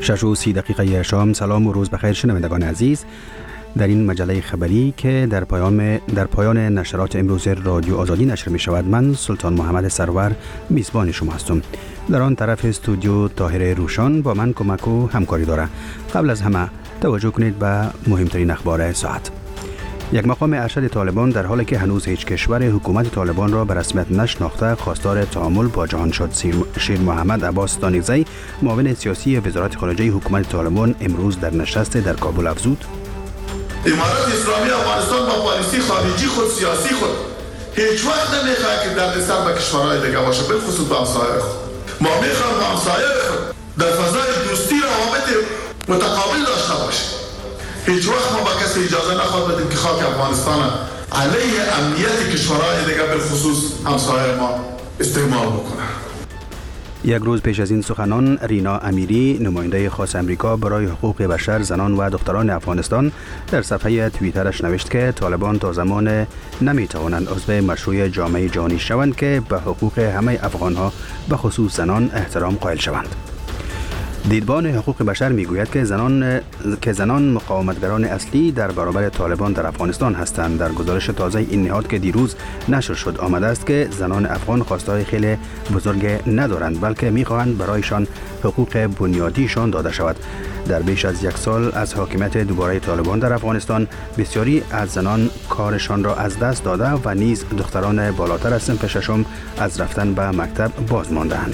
6:30 شام. سلام و روز بخیر شنوندگان عزیز. در این مجله خبری که در پایان نشرات امروز رادیو آزادی نشر می شود، من سلطان محمد سرور میزبان شما هستم. در آن طرف استودیو طاهر روشان با من کمک و همکاری داره. قبل از همه توجه کنید به مهمترین اخبار ساعت. یک مقام ارشد طالبان در حالی که هنوز هیچ کشور حکومت طالبان را به رسمیت نشناخته خواستار تعامل با جهان شد. شیر محمد عباس دانیزی، معاون سیاسی وزارت خارجه حکومت طالبان، امروز در نشست در کابل افزود: امارات اسلامی افغانستان با پالیسی خارجی خود، سیاسی خود، هیچ وقت نمیخواد که در نظر به کشورهای دیگه باشه، بالخصوص به همسایه خود. ما میخوایم با همسایه خود در فضای دوستی روابط متقابل داشته باشیم. هیچ وقت ما با کسی اجازه نخواهد بدیم که خاک افغانستان علیه امنیت کشورهای دیگه بالخصوص همسایه ما استعمال بکنه. یک روز پیش از این سخنان، رینا امیری، نماینده خاص امریکا برای حقوق بشر، زنان و دختران افغانستان، در صفحه توییترش نوشت که طالبان تا زمان نمیتوانند عضو مشروع جامعه جهانی شوند که به حقوق همه افغانها به خصوص زنان احترام قائل شوند. دیدبان حقوق بشر میگوید که زنان مقاومتگران اصلی در برابر طالبان در افغانستان هستند. در گزارش تازه این نهاد که دیروز نشر شد آمده است که زنان افغان خواستهای خیلی بزرگ ندارند، بلکه میخواهند برایشان حقوق بنیادیشان داده شود. در بیش از یک سال از حاکمیت دوباره طالبان در افغانستان، بسیاری از زنان کارشان را از دست داده و نیز دختران بالاتر از صنف ششم از رفتن به مکتب باز مانده‌اند.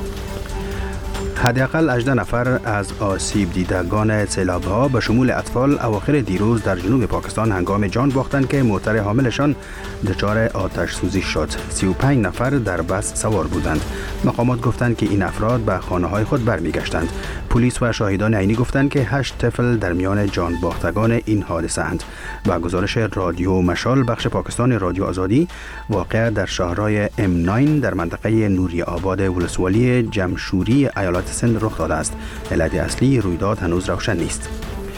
حداقل 18 نفر از آسیب دیدگان سیلاب‌ها به شمول اطفال اواخر دیروز در جنوب پاکستان هنگام جان باختند که موتر حاملشان دچار آتش سوزی شد. 35 نفر در بس سوار بودند. مقامات گفتند که این افراد به خانه‌های خود برمیگشتند. پلیس و شاهدان عینی گفتند که 8 طفل در میان جان باختگان این حادثه اند. با گزارش رادیو مشال بخش پاکستان رادیو آزادی، واقعه در شهرهای M9 در منطقه نوری آباد ولسوالی جمشوری ایالت سند رخ داده است. علت اصلی رویداد هنوز روشن نیست.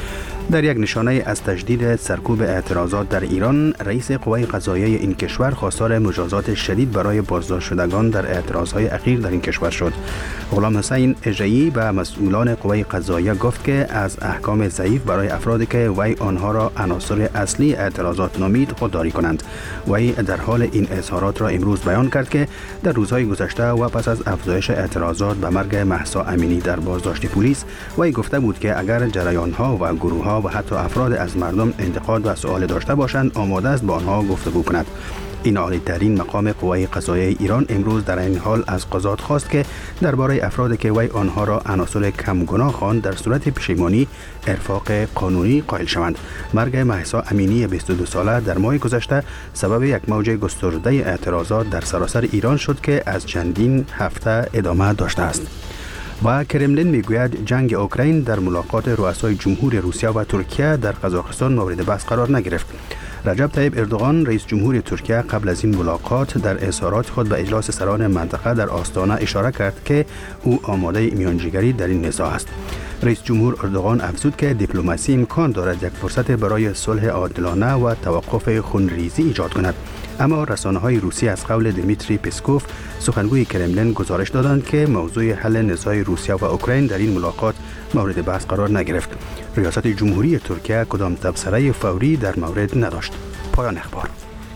در یک نشانه از تجدید سرکوب اعتراضات در ایران، رئیس قوه قضاییه این کشور خواستار مجازات شدید برای بازداشت شدگان در اعتراضهای اخیر در این کشور شد. غلام حسین اژه‌ای به مسئولان قوه قضاییه گفت که از احکام ضعیف برای افرادی که وی آنها را عناصر اصلی اعتراضات نامید خودداری کنند. وی در حال این اظهارات را امروز بیان کرد که در روزهای گذشته و پس از افزایش اعتراضات به مرگ مهسا امینی در بازداشت پلیس، وی گفته بود که اگر جریان‌ها و گروه‌ها و حتی افراد از مردم انتقاد و سوال داشته باشند، آماده است با آنها گفتگو کند. این عالی‌ترین مقام قوه قضاییه ایران امروز در این حال از قضات خواست که درباره افرادی که وی آنها را عناصر کم گناه خواند در صورت پشیمانی ارفاق قانونی قائل شوند. مرگ مهسا امینی 22 ساله در ماه گذشته سبب یک موج گسترده اعتراضات در سراسر ایران شد که از چندین هفته ادامه داشته است. و کرملین میگوید جنگ اوکراین در ملاقات رؤسای جمهور روسیه و ترکیه در قزاقستان مورد بحث قرار نگرفت. رجب طیب اردوغان رئیس جمهور ترکیه قبل از این ملاقات در اظهارات خود به اجلاس سران منطقه در آستانه اشاره کرد که او آماده میانجیگری در این نزاع است. رئیس جمهور اردوغان افزود که دیپلماسی امکان دارد یک فرصت برای صلح عادلانه و توقف خونریزی ایجاد کند. اما رسانه‌های روسی از قول دمیتری پسکوف، سخنگوی کرملین، گزارش دادند که موضوع حل نزاع روسیه و اوکراین در این ملاقات مورد بحث قرار نگرفت. ریاست جمهوری ترکیه کدام تبصره فوری در مورد نداشت. پایان اخبار.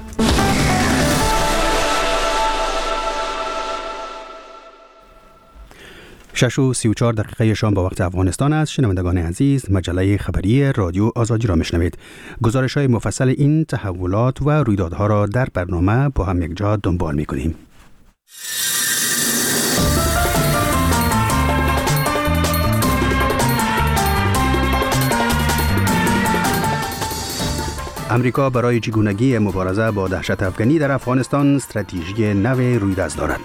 شش و 34 دقیقه شام به وقت افغانستان است. شنوندگان عزیز، مجله خبری رادیو آزادی را میشنوید. گزارش های مفصل این تحولات و رویدادها را در برنامه با هم یک جا دنبال میکنیم. امریکا برای چگونگی مبارزه با دهشت افغانی در افغانستان استراتژی نو رویداد دارد.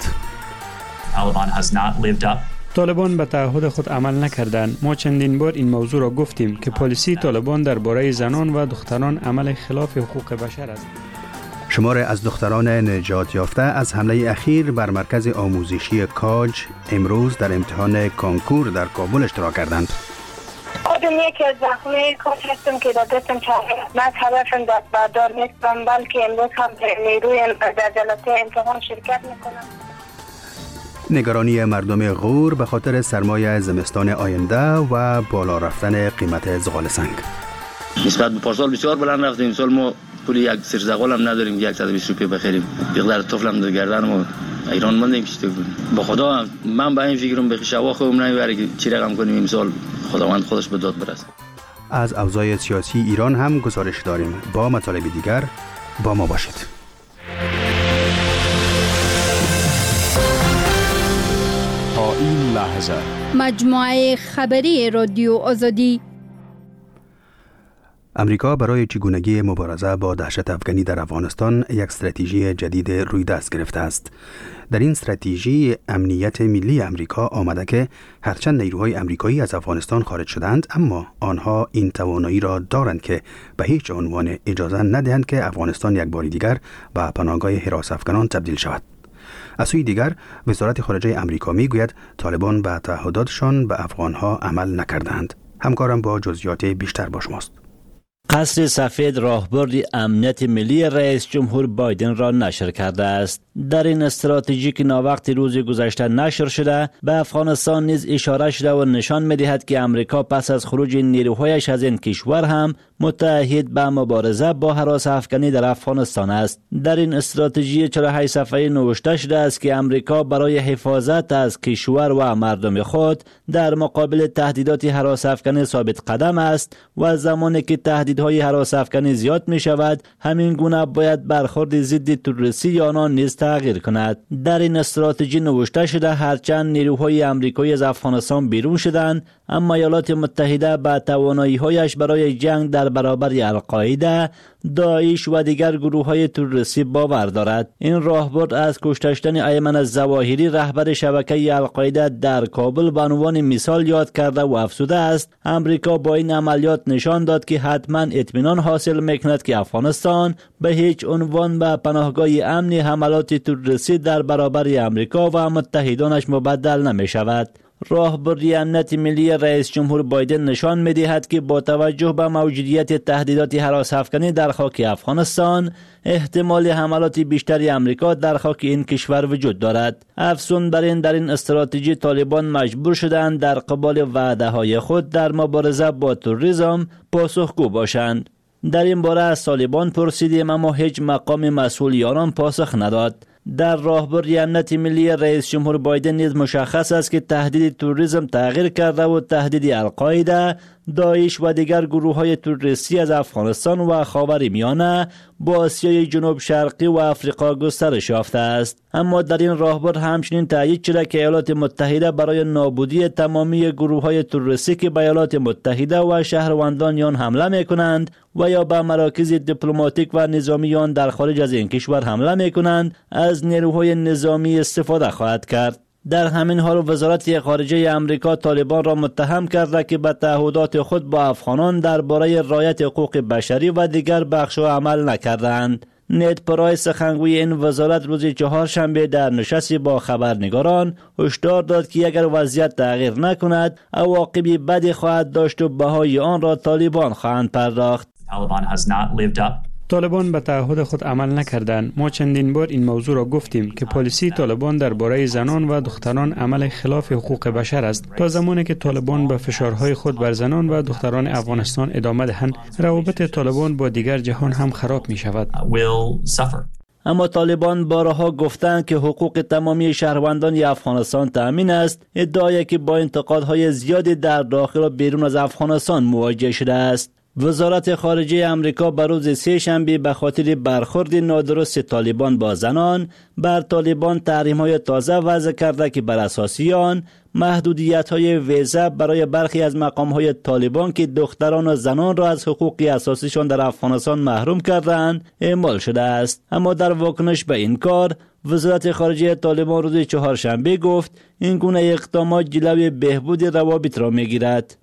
طالبان به تعهد خود عمل نکردند. ما چندین بار این موضوع را گفتیم که پالیسی طالبان درباره زنان و دختران عمل خلاف حقوق بشر است. شمار از دختران نجات یافته از حمله اخیر بر مرکز آموزشی کاج امروز در امتحان کنکور در کابل اشتراک کردند. خودم یکی از زخمی کاج هستم که دادتم من هدفم دست بردار نیستم، بلکه امروز هم نیروی در جلسه امتحان شرکت میکنم. نگرانی مردم غور به خاطر سرمای زمستان آینده و بالا رفتن قیمت زغال سنگ. نسبت به پارسال بسیار بلند رفته. این سال ما پول یک سر زغال هم نداریم 120 روپیه بخریم. یقدر طفل هم در گردن ما ایران مندیم کشته کنیم. با خدا من به این فکرم به شوا خودم نمیبره که چی رقم کنیم امسال خداوند خودش به داد برسه. از اوضاع سیاسی ایران هم گزارش داریم. با مطالب دیگر با ما باشید. تا این لحظه مجموعه خبری رادیو آزادی. امریکا برای چگونگی مبارزه با دهشت افغانی در افغانستان یک استراتژی جدید روی دست گرفته است. در این استراتژی امنیت ملی امریکا آمده که هرچند نیروهای امریکایی از افغانستان خارج شدند، اما آنها این توانایی را دارند که به هیچ عنوان اجازه ندهند که افغانستان یک بار دیگر به پناهگاه حراس افغانان تبدیل شود. از سوی دیگر وزارت خارجه امریکا میگوید طالبان به تعهداتشان به افغانها عمل نکردند. همکارم با جزئیات بیشتر با شماست. قصر سفید راهبرد امنیت ملی رئیس جمهور بایدن را نشر کرده است. در این استراتژی که ناوقت روز گذشته نشر شده، به افغانستان نیز اشاره شده و نشان می‌دهد که امریکا پس از خروج نیروهایش از این کشور هم متعهد به مبارزه با هراس افغانی در افغانستان است. در این استراتژی 48 صفحه‌ای نوشته شده است که امریکا برای حفاظت از کشور و مردم خود در مقابل تهدیدات هراس افغانی ثابت قدم است و زمانی که تهدیدهای هراس افغانی زیاد می شود، همین گونه باید برخورد ضد تروریستی آنان نیز تغییر کند. در این استراتژی نوشته شده هرچند نیروهای امریکایی از افغانستان بیرون شدند، اما ایالات متحده به توانایی‌هایش برای جنگ در برابر القاعده، داعش و دیگر گروه‌های تروریستی باور دارد. این راهبرد از کشته شدن ایمن الظواهری رهبر شبکه القاعده در کابل به عنوان مثال یاد کرده و افزوده است امریکا با این عملیات نشان داد که حتما اطمینان حاصل می‌کند که افغانستان به هیچ عنوان به پناهگاه امن حملات تروریستی در برابر امریکا و متحدانش مبدل نمی‌شود. راهبردی امنیت ملی رئیس جمهور بایدن نشان می‌دهد که با توجه به موجودیت تهدیدات هراس افغانی در خاک افغانستان، احتمال حملات بیشتری امریکا در خاک این کشور وجود دارد. افزون بر این، در این استراتژی طالبان مجبور شدند در قبال وعده‌های خود در مبارزه با تروریسم پاسخگو باشند. در این باره از طالبان پرسیدیم اما هیچ مقام مسئولی آنان پاسخ نداد. در راهبردی امنیت ملی رئیس جمهور بایدن نیز مشخص است که تهدید تروریسم تغییر کرده و تهدید القاعده، داعش و دیگر گروه‌های تروریستی از افغانستان و خاورمیانه با آسیای جنوب شرقی و آفریقا گسترش یافته است. اما در این راهبرد همچنین تأیید شده که ایالات متحده برای نابودی تمامی گروه‌های تروریستی که به ایالات متحده و شهروندان آن حمله می‌کنند و یا به مراکز دیپلماتیک و نظامی آن در خارج از این کشور حمله می‌کنند، از نیروهای نظامی استفاده خواهد کرد. در همین حال وزارت خارجه امریکا طالبان را متهم کرده که به تعهدات خود با افغانان درباره رعایت حقوق بشری و دیگر بخش‌ها عمل نکردند. نید پرایس سخنگوی این وزارت روز چهارشنبه در نشستی با خبرنگاران هشدار داد که اگر وضعیت تغییر نکند عواقبی بدی خواهد داشت و بهای آن را طالبان خواهند پرداخت. طالبان به تعهد خود عمل نکردند. ما چندین بار این موضوع را گفتیم که پالیسی طالبان درباره زنان و دختران عمل خلاف حقوق بشر است. تا زمانی که طالبان به فشارهای خود بر زنان و دختران افغانستان ادامه دهند، روابط طالبان با دیگر جهان هم خراب می شود. اما طالبان بارها گفتند که حقوق تمامی شهروندان افغانستان تأمین است، ادعایی که با انتقادهای زیادی در داخل و بیرون از افغانستان مواجه شده است. وزارت خارجه امریکا بر روز سه‌شنبه به خاطر برخورد نادرست طالبان با زنان بر طالبان تحریم‌های تازه وضع کرده که بر اساس آن محدودیت‌های ویزا برای برخی از مقام‌های طالبان که دختران و زنان را از حقوق اساسیشان در افغانستان محروم کردند اعمال شده است. اما در واکنش به این کار وزارت خارجه طالبان روز چهارشنبه گفت این گونه اقدامات جلوی بهبود روابط را می‌گیرد.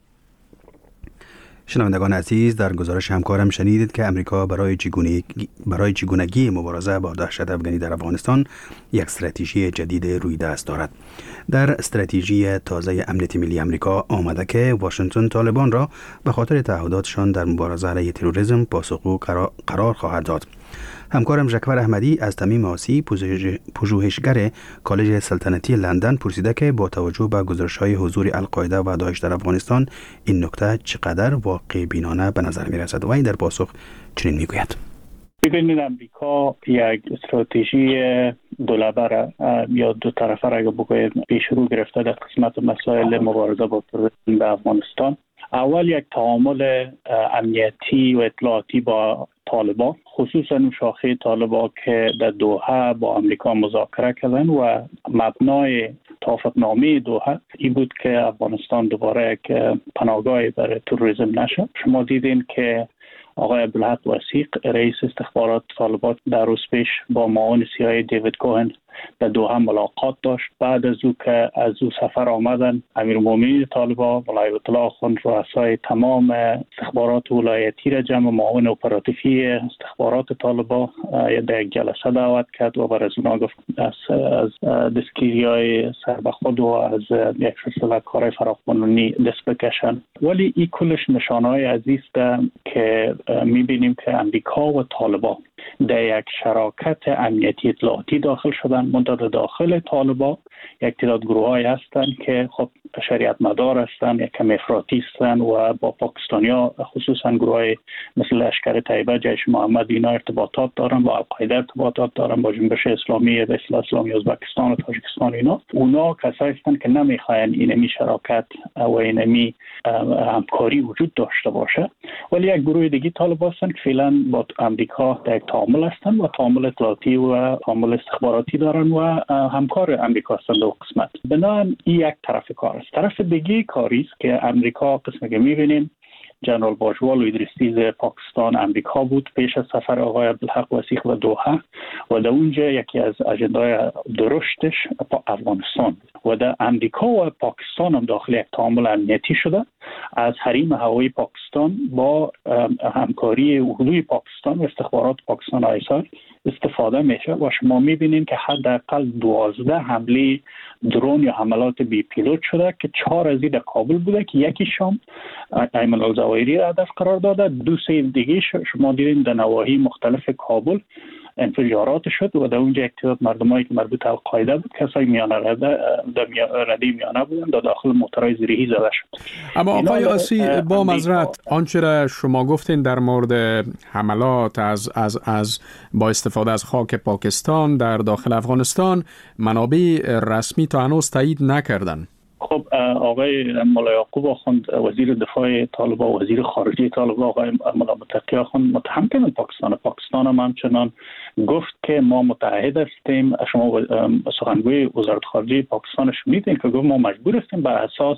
شنوندگان عزیز، در گزارش همکارم شنیدید که امریکا برای چگونگی مبارزه با دهشت افغانی در افغانستان یک استراتژی جدید روی دست دارد. در استراتژی تازه امنیت ملی امریکا آمده که واشنگتن طالبان را به خاطر تعهداتشان در مبارزه علیه تروریسم پاسخگو قرار خواهد داد. همکارم ژکور احمدی از تمیم آسی پژوهشگر کالج سلطنتی لندن پرسیده که با توجه به گزارش‌های حضور القاعده و داعش در افغانستان این نکته چقدر واقع بینانه به نظر می‌رسد و این در پاسخ چنین میگوید: ببینید امریکا یک استراتژی دولبه یا دو طرفه را بگوید پیش رو گرفته در قسمت مسائل مبارزه با تروریسم در افغانستان. اول یک تعامل امنیتی و اطلاعاتی با طالبان، خصوصا شاخه طالبان که در دوحه با امریکا مذاکره کردن و مبنای توافقنامه دوحه این بود که افغانستان دوباره یک پناهگاه برای تروریسم نشه. شما دیدین که آقای عبدالحق وثیق رئیس استخبارات طالبان در روز پیش با معاون CIA دیوید کوهن در دوحه ملاقات داشت. بعد از او که از او سفر آمدن امیرالمومنین طالبان مولای الله آخوند رؤسای تمام استخبارات ولایتی را جمع معاون اپراتیفی استخبارات طالبان در یک جلسه دعوت کرد و بر از اونا گفت از دستگیری‌های سر به خود و از یک سلسله کارهای فراقانونی دست بکشن. ولی این کلش نشانه‌های عزیز که می‌بینیم که امریکا و طالبان در یک شراکت امنیتی اطلاعاتی داخل شدن. منتها داخل طالبان یک تعداد گروه‌هایی هستند که خب شریعت مدار هستند، یک کم افراطی هستند و با پاکستانیا خصوصا گروه‌های مثل لشکر طیبه، جیش محمد اینا ارتباطات دارن، با القاعده ارتباطات دارن، با جنبش اسلامی به اصطلاح اسلامی ازبکستان و تاجیکستان اینا. اونا کسایی هستند که نمیخواین اینمی شراکت و اینمی همکاری وجود داشته باشه. ولی یک گروه دیگه طالبان هستند که فعلا با امریکا در تعامل هستند و تعامل اطلاعاتی و تعامل استخباراتی دارن و همکار امریکا هستند در قسمت. بنابراین این یک طرف کار است. طرف دیگه کاری است که امریکا قسمی که می‌بینیم جنرال باجوال و ادریسیز پاکستان امریکا بود پیش از سفر آقای عبدالحق وثیق و دوحه و در اونجا یکی از اجندای درشتش افغانستان و در امریکا و پاکستان هم داخل یک تعامل امنیتی شده. از حریم هوایی پاکستان با همکاری اردوی پاکستان و استخبارات پاکستان آیسار استفاده میشه و شما میبینین که حداقل 12 حمله درون یا حملات بی پیلوت شده که 4 از این در کابل بوده که یکیشون ایمن الزواهری را هدف قرار داده، 2 دیگه شما دیدین در نواحی مختلف کابل انفجارات شد و در اونجا یک تعداد مردمایی که مربوط به القاعده بود کسای میانه رده میانه بودن در داخل موترهای زیرهی زده شد. اما آقای آسی با معذرت آنچه را شما گفتین در مورد حملات از با استفاده از خاک پاکستان در داخل افغانستان منابع رسمی تا هنوز تایید نکردن. خب آقای مولا یعقوب آخوند وزیر دفاع طالبان و وزیر خارجه طالبان آقای مولا متقی آخوند متهم کردن پاکستان هم همچنان گفت که ما متحد هستیم. شما سخنگوی وزارت خارجه پاکستان شنیدین که گفت ما مجبور هستیم بر اساس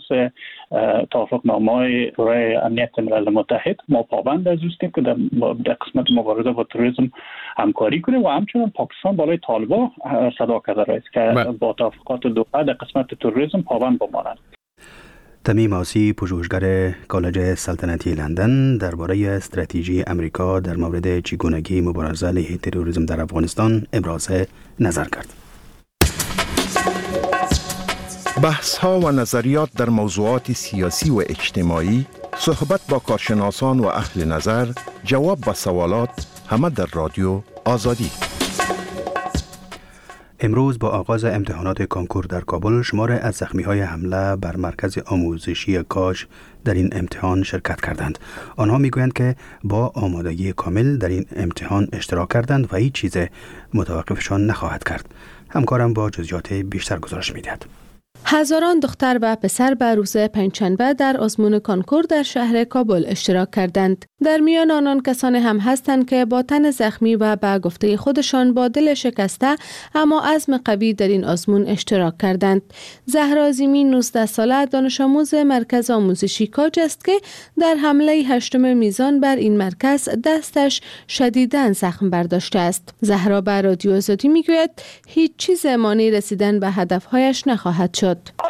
توافقنامه‌های شورای امنیت ملل متحد ما پابند از هستیم که در قسمت مبارزه با تروریسم همکاری کنیم و همچنان پاکستان بالای طالبان صدا کرده است که با توافقات دوحه در قسمت تروریسم پابند بمانند. تمیم آسی پژوهشگر کالج سلطنتی لندن درباره استراتژی امریکا در مورد چگونگی مبارزه علیه تروریسم در افغانستان ابراز نظر کرد. بحث ها و نظریات در موضوعات سیاسی و اجتماعی، صحبت با کارشناسان و اهل نظر، جواب به سوالات، همه در رادیو آزادی. امروز با آغاز امتحانات کانکور در کابل شمار از زخمی‌های حمله بر مرکز آموزشی کاج در این امتحان شرکت کردند. آنها میگویند که با آمادگی کامل در این امتحان اشتراک کردند و هیچ چیز متوقفشان نخواهد کرد. همکارم با جزئیات بیشتر گزارش می‌دهد. هزاران دختر و پسر به روز پنجشنبه در آزمون کانکور در شهر کابل اشتراک کردند. در میان آنان کسانی هم هستند که با تن زخمی و به گفته خودشان با دل شکسته اما عزم قوی در این آزمون اشتراک کردند. زهرا عظیمی 19 ساله دانش آموز مرکز آموزشی کاج است که در حمله 8 میزان بر این مرکز دستش شدیداً زخم برداشته است. زهرا به رادیو آزادی میگوید هیچ چیز مانع رسیدن به هدفهایش نخواهد شد. خود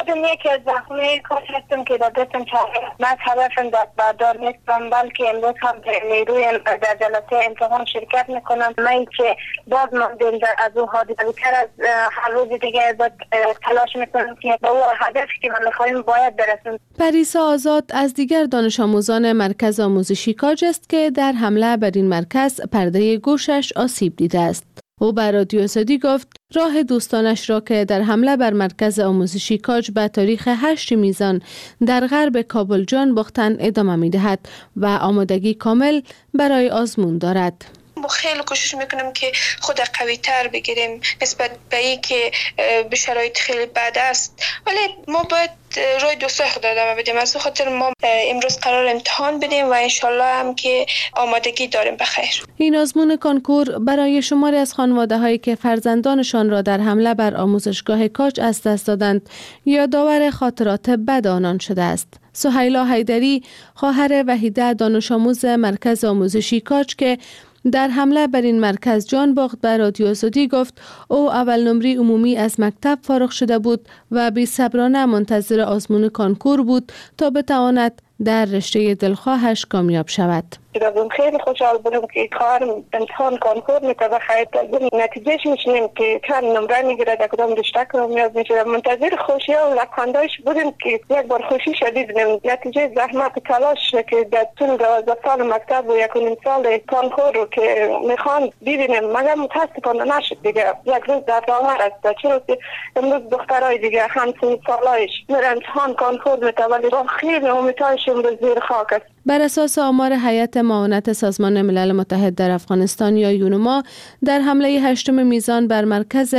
بدون یکی از زخمی کار هستم که در دستم چاره. من هدفم دست بردار نیستم، بلکه امروز هم نیروی در جلسه امتحان شرکت میکنم. من که باز ماندیم از او حادثه بیشتر از هر روز دیگه باید تلاش میکنم که به او هدفی که من میخوایم باید برسیم. پریسا آزاد از دیگر دانش آموزان مرکز آموزشی کاج است که در حمله بر این مرکز پرده گوشش آسیب دیده است. او بر رادیو آزادی گفت راه دوستانش را که در حمله بر مرکز آموزشی کاج به تاریخ 8 میزان در غرب کابل جان باختن ادامه می دهد و آمادگی کامل برای آزمون دارد. ما خیلی کوشش میکنیم که خود قوی تر بگیریم نسبت به این که به شرایط خیلی بد است، ولی ما باید روی دوستای خود ادامه بدیم. از خاطر ما امروز قرار امتحان بدیم و انشالله هم که آمادگی داریم بخیر. این آزمون کنکور برای شماری از خانواده هایی که فرزندانشان را در حمله بر آموزشگاه کاج از دست دادند یادآور خاطرات بد آنان شده است. سهیلا حیدری خواهر وحیده دانش آموز مرکز آموزشی کاج که در حمله بر این مرکز جان باخت به رادیو آزادی گفت او اول نمره عمومی از مکتب فارغ شده بود و بی‌صبرانه منتظر آزمون کنکور بود تا بتواند در رشته دلخواهش کامیاب شود. خیلی خوشحال بودم که کار امتحان کنکور میتونه خیلی نتیجهش میشنیم که چند نمره میگیره در کدام رشته کامیاب میشه. منتظر خوشی و لکاندایش بودیم که یک بار خوشی شدید بودیم. نتیجه زحمت تلاش که در طول 12 سال مکتب و 1.5 سال کنکور رو که میخوان ببینیم مگر متاسفانه نشد دیگه. یک روز در آخر است چون امروز دخترای دیگه همسن سالایش میرن امتحان کنکور میتونه ولی خیلی امیدهایش امروز زیر خاک است. بر اساس آمار هیئت معاونت سازمان ملل متحد در افغانستان یا یونما در حمله 8 میزان بر مرکز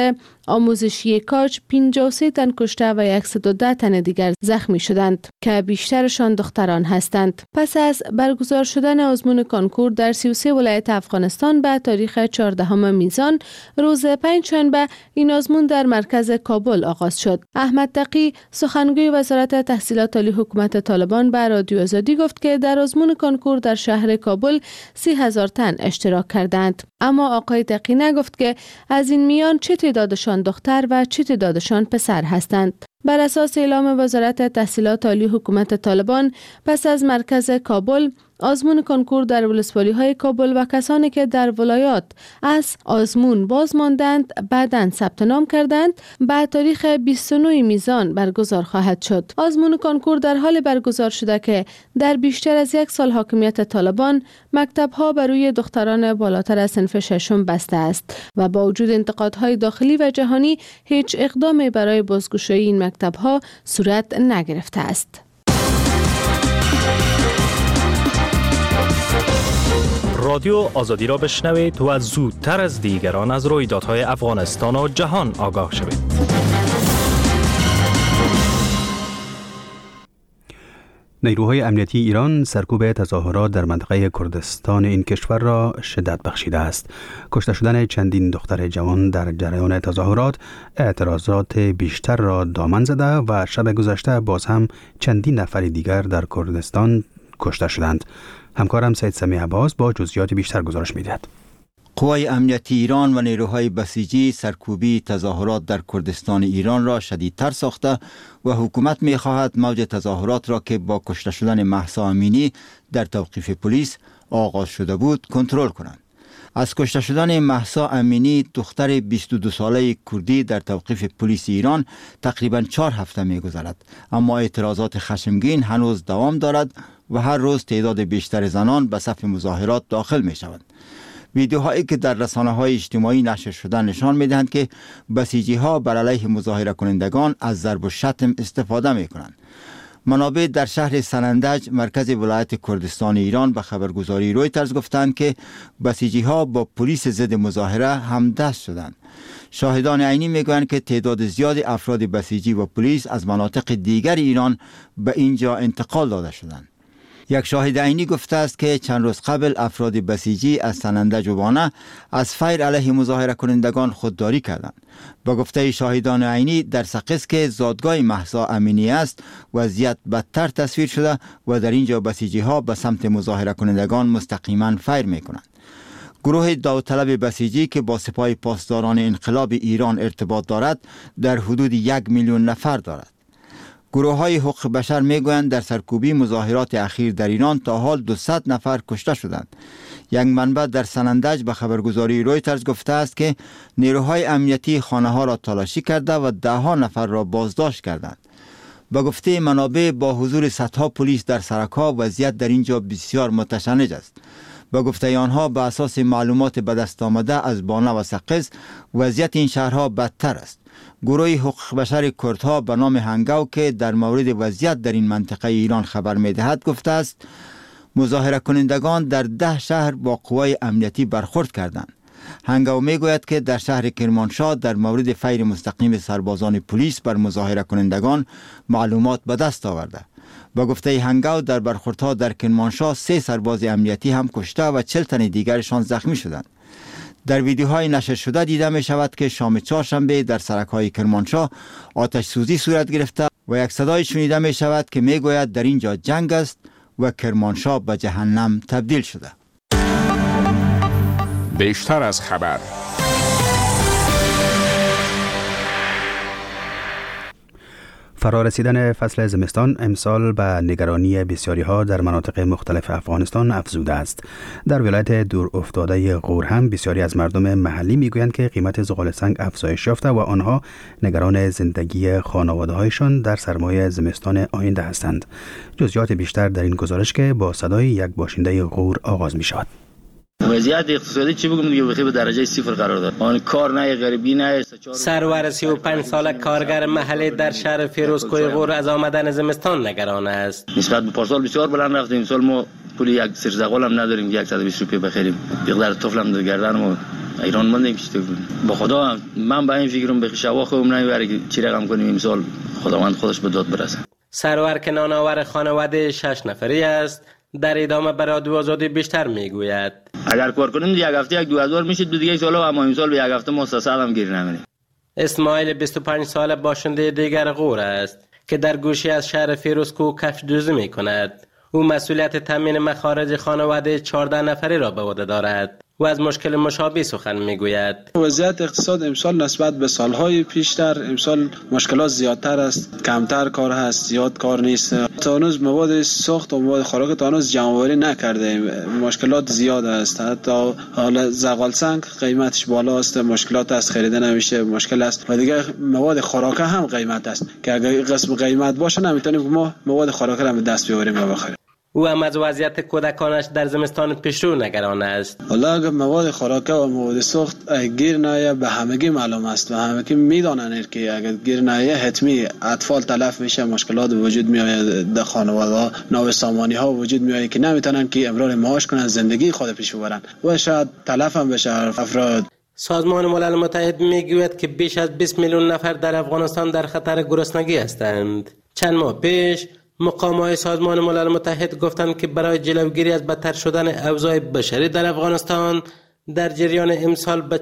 آموزشی کاج 53 تن کشته و 110 تن دیگر زخمی شدند که بیشترشان دختران هستند. پس از برگزار شدن آزمون کنکور در 33 ولایت افغانستان به تاریخ 14 میزان روز پنجشنبه این آزمون در مرکز کابل آغاز شد. احمد تقی سخنگوی وزارت تحصیلات عالی حکومت طالبان به رادیو آزادی گفت که در آزمون کنکور در شهر کابل 30,000 تن اشتراک کردند. اما آقای تقی نگفت که از این میان چه تعدادشان دختر و چه تعدادشان پسر هستند. بر اساس اعلام وزارت تحصیلات عالی حکومت طالبان پس از مرکز کابل آزمون کنکور در ولسوالی‌های کابل و کسانی که در ولایات از آزمون باز ماندند بعداً ثبت نام کردند به تاریخ 29 میزان برگزار خواهد شد. آزمون کنکور در حال برگزار شده که در بیشتر از 1 سال حاکمیت طالبان مکتب‌ها بر روی دختران بالاتر از صنف 6 بسته است و با وجود انتقادهای داخلی و جهانی هیچ اقدامی برای بازگشایی این مکتب‌ها صورت نگرفته است. رادیو آزادی را بشنوید و زودتر از دیگران از رویدادهای افغانستان و جهان آگاه شوید. نیروهای امنیتی ایران سرکوب تظاهرات در منطقه کردستان این کشور را شدت بخشیده است. کشته شدن چندین دختر جوان در جریان تظاهرات اعتراضات بیشتر را دامن زده و شب گذشته باز هم چندین نفر دیگر در کردستان کشته شدند. همکارم سید سمی عباس با جزئیات بیشتر گزارش می‌دهد. قوای امنیتی ایران و نیروهای بسیجی سرکوبی تظاهرات در کردستان ایران را شدیدتر ساخته و حکومت می‌خواهد موج تظاهرات را که با کشته شدن مهسا امینی در توقیف پلیس آغاز شده بود کنترل کنند. از کشته شدن مهسا امینی دختر 22 ساله کردی در توقیف پلیس ایران تقریباً 4 هفته می‌گذرد، اما اعتراضات خشمگین هنوز دوام دارد و هر روز تعداد بیشتر زنان به صف مظاهرات داخل می‌شوند. ویدیوهایی که در رسانه‌های اجتماعی نشر شده نشان می‌دهند که بسیجی‌ها بر علیه مظاهره کنندگان از ضرب و شتم استفاده می‌کنند. منابع در شهر سنندج مرکز ولایت کردستان ایران به خبرگزاری رویترز گفتند که بسیجی‌ها با پلیس ضد مظاهره همدست شدند. شاهدان عینی میگویند که تعداد زیادی افراد بسیجی و پلیس از مناطق دیگر ایران به اینجا انتقال داده شدند. یک شاهد عینی گفته است که چند روز قبل افراد بسیجی از سنندج و بانه از فیر علیه مظاهره کنندگان خودداری کردند. با گفته شاهدان عینی در سقز که زادگاه مهسا امینی است وضعیت بدتر تصویر شده و در اینجا بسیجی ها به سمت مظاهره کنندگان مستقیما فیر می کنند. گروه داوطلب بسیجی که با سپاه پاسداران انقلاب ایران ارتباط دارد در حدود 1 میلیون نفر دارد. گروه های حقوق بشر میگویند در سرکوبی مظاهرات اخیر در ایران تا حال 200 نفر کشته شدند. یک منبع در سنندج به خبرگزاری رویترز گفته است که نیروهای امنیتی خانه ها را تلاشی کرده و 10 نفر را بازداشت کردند. با گفته منابع با حضور صدها پلیس در سرک‌ها وضعیت در اینجا بسیار متشنج است. با گفته آنها به اساس معلومات به دست آمده از بانه و سقز وضعیت این شهرها بدتر است. گروه حقوق بشر کردها به نام هنگاو که در مورد وضعیت در این منطقه ایران خبر می‌دهد گفته است مظاهره کنندگان در 10 شهر با قوای امنیتی برخورد کردند. هنگاو میگوید که در شهر کرمانشاه در مورد فیر مستقیم سربازان پلیس بر مظاهره کنندگان معلومات به دست آورده. با گفته هنگاو در برخوردها در کرمانشاه 3 سرباز امنیتی هم کشته و 40 تن دیگرشان زخمی شدند. در ویدیوهای نشر شده دیده می شود که شام چهارشنبه در سرک‌های کرمانشاه آتش سوزی صورت گرفته و یک صدای شنیده می شود که می گوید در اینجا جنگ است و کرمانشاه به جهنم تبدیل شده. بیشتر از خبر. فرارسیدن فصل زمستان امسال به نگرانی بسیاری ها در مناطق مختلف افغانستان افزوده است. در ولایت دور افتاده غور هم بسیاری از مردم محلی میگویند که قیمت زغال سنگ افزایش یافته و آنها نگران زندگی خانواده هایشان در سرمای زمستان آینده هستند. جزئیات بیشتر در این گزارش که با صدای یک باشنده غور آغاز می شود. وضعیت اقتصادی چی بگم دیگه بخیر به درجه 0 قرار داد. آن کار نه، غریبی نه. سرور 35 ساله کارگر محلی در شهر فیروزکوه غور از آمدن زمستان نگران است. نسبت به پارسال بسیار بلند رفتیم. امسال ما پول یک سرزغال هم نداریم 120 روپیه بخریم. یقدر طفلم در گردنم ایران ماندیم که با خدا من با این فکرم به شوا خودم نمیبره که چی رقم کنیم امسال خداوند خودش به داد برسه. سرور که نانآور خانواده 6 نفری است در ادامه به رادیو آزادی بیشتر میگوید اگر کار کنیم یک هفته 1-2 میشه دیگه سالا، اما امسال به یک هفته ما 300 هم گیر نمیریم. اسماعیل 25 ساله باشنده دیگر غور است که در گوشه از شهر فیروزکوه کفش دوزی میکند. او مسئولیت تامین مخارج خانواده 14 نفری را به عهده دارد و از مشکل مشابه سخن میگوید. وضعیت اقتصاد امسال نسبت به سالهای پیشتر امسال مشکلات زیادتر است، کمتر کار هست، زیاد کار نیست. تا هنوز مواد سوخت و مواد خوراک تا هنوز جمع‌آوری نکرده، مشکلات زیاد است. حتی حالا زغال سنگ قیمتش بالا است، مشکلات است، خریده نمیشه، مشکل است. و دیگه مواد خوراک هم قیمت است که اگر قسم قیمت باشه نمیتونیم ما مواد خوراک را به دست بیاریم و بخریم. او هم از وضعیت کودکانش در زمستان پیشرو نگران است. حالا اگر مواد خوراکه و مواد سوخت گیر نیاید به همگی معلوم است و همگی میدانند که اگر گیر نیاید حتمی اطفال تلف میشه، مشکلات وجود میآید در خانواده، نوع سامانی ها وجود میآید که نمیتونن که امرار معاش کنن، زندگی خود پیش ببرن و شاید تلف هم بشه افراد. سازمان ملل متحد میگوید که بیش از 20 میلیون نفر در افغانستان در خطر گرسنگی هستند. چند ماه پیش مقام‌های سازمان ملل متحد گفتند که برای جلوگیری از بدتر شدن اوضاع بشری در افغانستان در جریان امسال به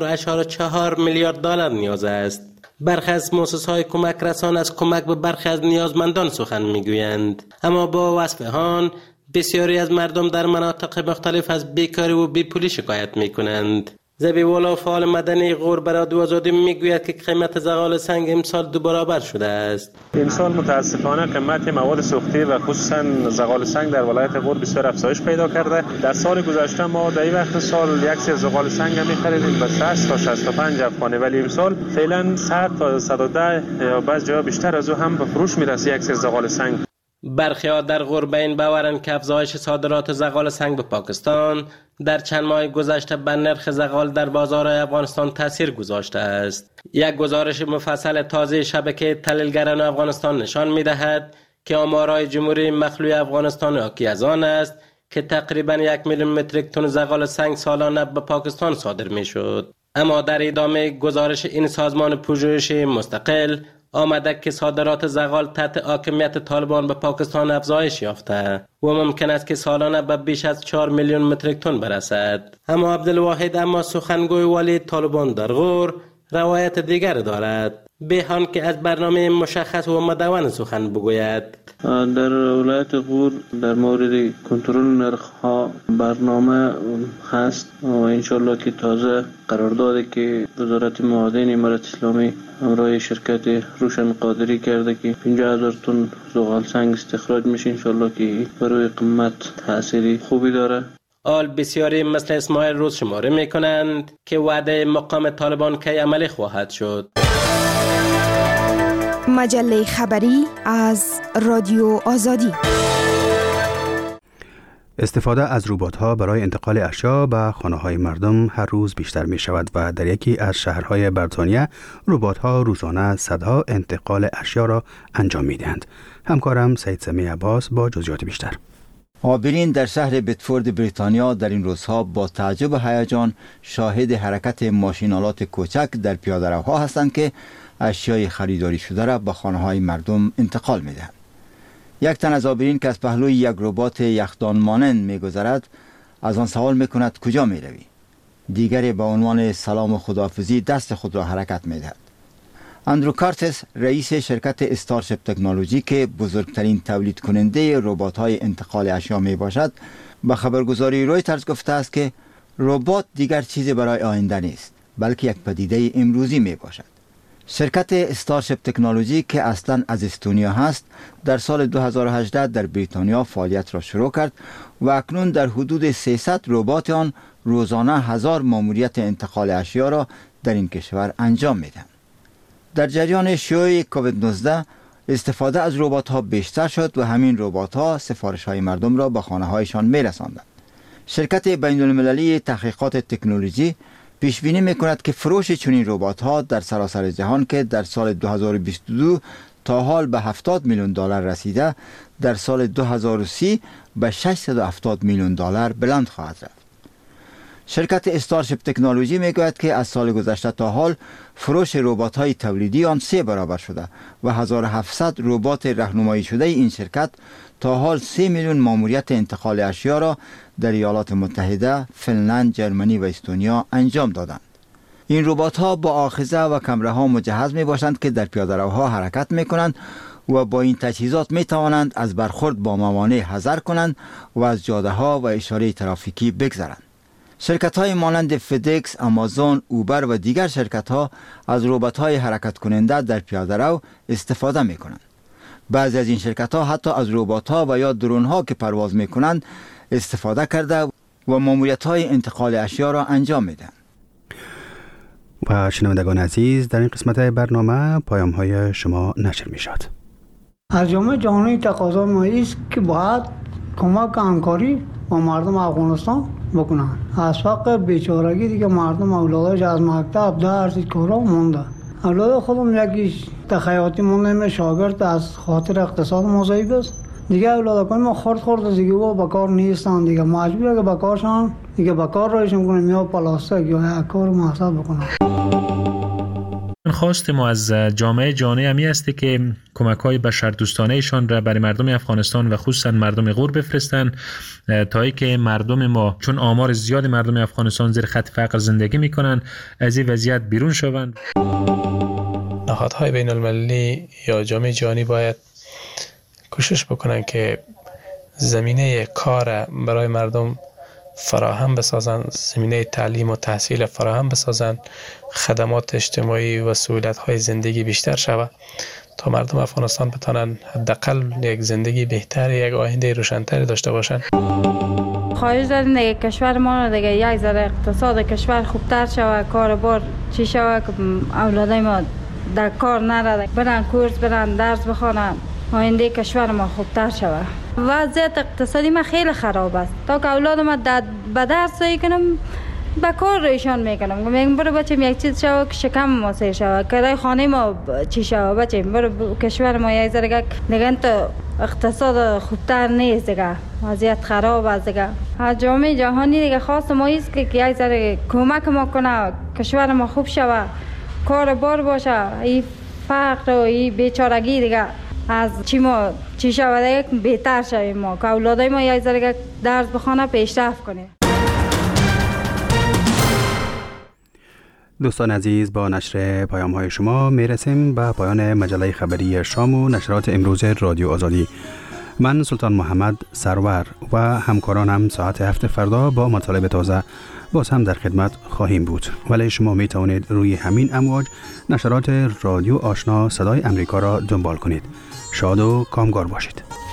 4.4 میلیارد دلار نیاز است. برخی از مؤسسه‌های کمک رسان از کمک به برخی از نیازمندان سخن میگویند، اما با وصف آن بسیاری از مردم در مناطق مختلف از بیکاری و بیپولی شکایت میکنند. زبیوالا فعال مدنی غور به رادیو آزادی میگوید که قیمت زغال سنگ امسال 2 برابر شده است. امسال متاسفانه قیمت مواد سوختی و خصوصا زغال سنگ در ولایت غور بسیار افزایش پیدا کرده. در سال گذشته ما در این وقت سال یک سری زغال سنگ می‌خریدیم به 60 تا 65 افغانی، ولی امسال فعلا 100 تا 110 یا بعضی جا بیشتر از او هم به فروش میرسه یک سری زغال سنگ. برخی در غور به این باورند که افزایش صادرات زغال سنگ به پاکستان در چند ماه گذشته بر نرخ زغال در بازارهای افغانستان تاثیر گذاشته است. یک گزارش مفصل تازه شبکه تحلیلگران افغانستان نشان می‌دهد که آمارهای جمهوری مخلوع افغانستان حاکی از آن است که تقریباً 1 میلیون متریک تن زغال سنگ سالانه به پاکستان صادر می‌شد. اما در ادامه گزارش این سازمان پژوهشی مستقل آمده که صادرات زغال تحت حاکمیت طالبان به پاکستان افزایش یافته و ممکن است که سالانه به بیش از 4 میلیون متریک تن برسد. اما عبدالواحد سخنگوی والی طالبان در غور روایت دیگر دارد. بهان که از برنامه مشخص و مدون سخن بگوید. در ولایت غور در مورد کنترل نرخ‌ها برنامه هست و انشالله که تازه قراردادی که وزارت معادن امارت اسلامی همراه شرکت روشن قادری کرده که 50,000 تن زغال سنگ استخراج میشه، انشالله که برای قیمت تأثیری خوبی داره. آل بسیاری مثل اسماعیل روز شماره می کنند که وعده مقام طالبان کی عملی خواهد شد. مجله خبری از رادیو آزادی. استفاده از ربات‌ها برای انتقال اشیا به خانه‌های مردم هر روز بیشتر می شود و در یکی از شهرهای بریتانیا ربات‌ها روزانه صدها انتقال اشیا را انجام می‌دهند. همکارم سید سمی عباس با جزئیات بیشتر. عابرین در شهر بتفورد بریتانیا در این روزها با تعجب و هیجان شاهد حرکت ماشین‌آلات کوچک در پیاده‌روها هستند که اشیای خریداری شده را به خانه‌های مردم انتقال می‌دهند. یک تن از عابرین که از پهلوی یک ربات یخدان مانند می‌گذرد از آن سوال می‌کند کجا می‌روی؟ دیگری به عنوان سلام و خداحافظی دست خود را حرکت می‌دهد. اندرو کارتس رئیس شرکت استارشپ تکنولوژی که بزرگترین تولید کننده ربات‌های انتقال اشیا میباشد به خبرگزاری رویترز گفته است که ربات دیگر چیزی برای آینده نیست بلکه یک پدیده امروزی میباشد. شرکت استارشپ تکنولوژی که اصلاً از استونیا هست در سال 2018 در بریتانیا فعالیت را شروع کرد و اکنون در حدود 300 ربات آن روزانه 1000 ماموریت انتقال اشیا را در این کشور انجام میدهند. در جریان شیوع کووید 19 استفاده از ربات‌ها بیشتر شد و همین ربات‌ها سفارش‌های مردم را به خانه‌هایشان می‌رساندند. شرکت بین‌المللی تحقیقات تکنولوژی پیش بینی می‌کند که فروش چنین ربات‌ها در سراسر جهان که در سال 2022 تا حال به 70 میلیون دلار رسیده، در سال 2030 به 670 میلیون دلار بلند خواهد رفت. شرکت استارشپ تکنولوژی میگوید که از سال گذشته تا حال فروش ربات‌های تولیدی آن 3 برابر شده و 1700 ربات راهنمایی شده این شرکت تا حال 3 میلیون ماموریت انتقال اشیا را در ایالات متحده، فنلند، جرمنی و استونیا انجام دادند. این ربات‌ها با آخذه و کمره‌ها مجهز میباشند که در پیاده‌روها حرکت میکنند و با این تجهیزات می توانند از برخورد با موانع حذر کنند و از جاده‌ها و اشاره ترافیکی بگذرند. شرکت‌های مانند فدکس، آمازون، اوبر و دیگر شرکت‌ها از ربات‌های حرکت کننده در پیاده‌رو استفاده می‌کنند. بعضی از این شرکت‌ها حتی از ربات‌ها و یا درون‌ها که پرواز می‌کنند استفاده کرده و ماموریت‌های انتقال اشیا را انجام می‌دهند. و شنوندگان عزیز، در این قسمت برنامه پیام‌های شما نشر می‌شود. از جامعه جهانی تقاضا ما است که باید کمک همکاری با مردم افغانستان بکنن. از فقر بیچارگی دیگه مردم اولادش از مکتب درس کارا مونده. اولاد خودم یکی تخیاتی مونده، شاگرد از خاطر اقتصاد مضاعف است. دیگه اولادکان ما خورد دیگه و به کار نیستن، دیگه مجبوره که به کارشان دیگه به کار رایشون کنیم یا پلاستیک یا یک کار مقصد بکنن. خواست ما از جامعه جهانی همی است که کمک‌های بشردوستانه ایشان را برای مردم افغانستان و خصوصا مردم غور بفرستند تا اینکه مردم ما، چون آمار زیاد مردم افغانستان زیر خط فقر زندگی میکنند، از این وضعیت بیرون شوند. نهادهای بین المللی یا جامعه جهانی باید کوشش بکنن که زمینه کار برای مردم فراهم بسازند، زمینه تعلیم و تحصیل فراهم بسازند، خدمات اجتماعی و سهولت‌های زندگی بیشتر شود تا مردم افغانستان بتانند حداقل یک زندگی بهتر، یک آینده روشن‌تری داشته باشند. خواهش داریم دیگه کشور ما رو دیگه یک ذره اقتصاد کشور خوبتر شود، کار بار چی شود که اولادای ما در کار نره، برن کورس، برن درس بخوانن، آینده کشور ما خوبتر شود. وضعیت اقتصادی ما خیلی خراب است. تا که اولاد ما به درس کنم به کار ایشان میکنم، میگم برو بچم یک چیز شود که شکم ما سیر شود، کرای خانه ما چی شود، بچم برو کشور ما یک ذره دیگه تو اقتصاد خوبتر نیست دیگه، وضعیت خراب است دیگه. از جامعه جهانی دیگه خواست ما است که یک ذره کمک ما کنه، کشور ما خوب شود، کار بار باشه، این فقر و این بیچارگی دیگه از چی شود بهتر شویم، ما که اولادای ما یک ذره درس بخونه پیشرفت کنیم. دوستان عزیز، با نشر پیام های شما میرسیم به پایان مجله خبری شام و نشرات امروز رادیو آزادی. من سلطان محمد سرور و همکارانم ساعت 7 فردا با مطالب تازه باز هم در خدمت خواهیم بود. ولی شما می توانید روی همین امواج نشرات رادیو آشنا صدای امریکا را دنبال کنید. شاد و کامگار باشید.